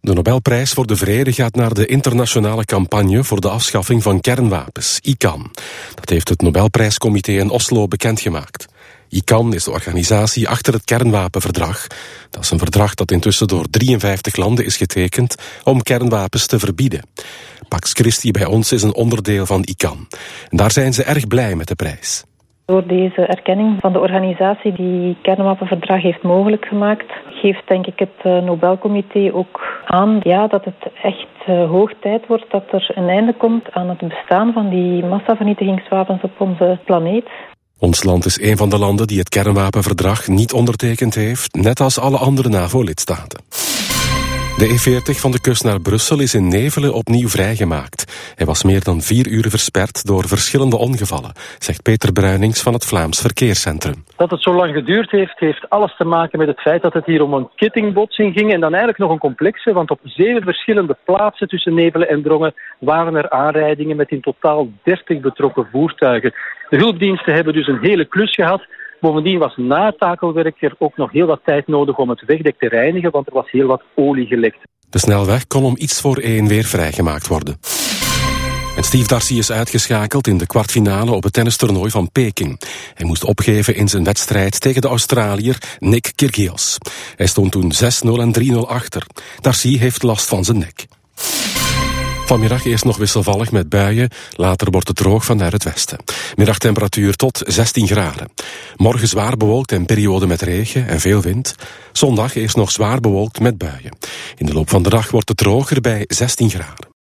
De Nobelprijs voor de Vrede gaat naar de internationale campagne voor de afschaffing van kernwapens, ICAN. Dat heeft het Nobelprijscomité in Oslo bekendgemaakt. ICAN is de organisatie achter het kernwapenverdrag. Dat is een verdrag dat intussen door 53 landen is getekend om kernwapens te verbieden. Pax Christi bij ons is een onderdeel van ICAN. En daar zijn ze erg blij met de prijs. Door deze erkenning van de organisatie die het kernwapenverdrag heeft mogelijk gemaakt, geeft denk ik het Nobelcomité ook aan dat het echt hoog tijd wordt dat er een einde komt aan het bestaan van die massavernietigingswapens op onze planeet. Ons land is een van de landen die het kernwapenverdrag niet ondertekend heeft, net als alle andere NAVO-lidstaten. De E40 van de kust naar Brussel is in Nevelen opnieuw vrijgemaakt. Hij was meer dan 4 uur versperd door verschillende ongevallen, zegt Peter Bruinings van het Vlaams Verkeerscentrum. Dat het zo lang geduurd heeft alles te maken met het feit dat het hier om een kettingbotsing ging en dan eigenlijk nog een complexe, want op 7 verschillende plaatsen tussen Nevelen en Drongen waren er aanrijdingen met in totaal 30 betrokken voertuigen. De hulpdiensten hebben dus een hele klus gehad. Bovendien was na het takelwerk er ook nog heel wat tijd nodig om het wegdek te reinigen, want er was heel wat olie gelekt. De snelweg kon om iets voor 1 weer vrijgemaakt worden. En Steve Darcy is uitgeschakeld in de kwartfinale op het tennistoernooi van Peking. Hij moest opgeven in zijn wedstrijd tegen de Australiër Nick Kyrgios. Hij stond toen 6-0 en 3-0 achter. Darcy heeft last van zijn nek. Vanmiddag eerst nog wisselvallig met buien, later wordt het droog vanuit het westen. Middagtemperatuur tot 16 graden. Morgen zwaar bewolkt en periode met regen en veel wind. Zondag eerst nog zwaar bewolkt met buien. In de loop van de dag wordt het droger bij 16 graden.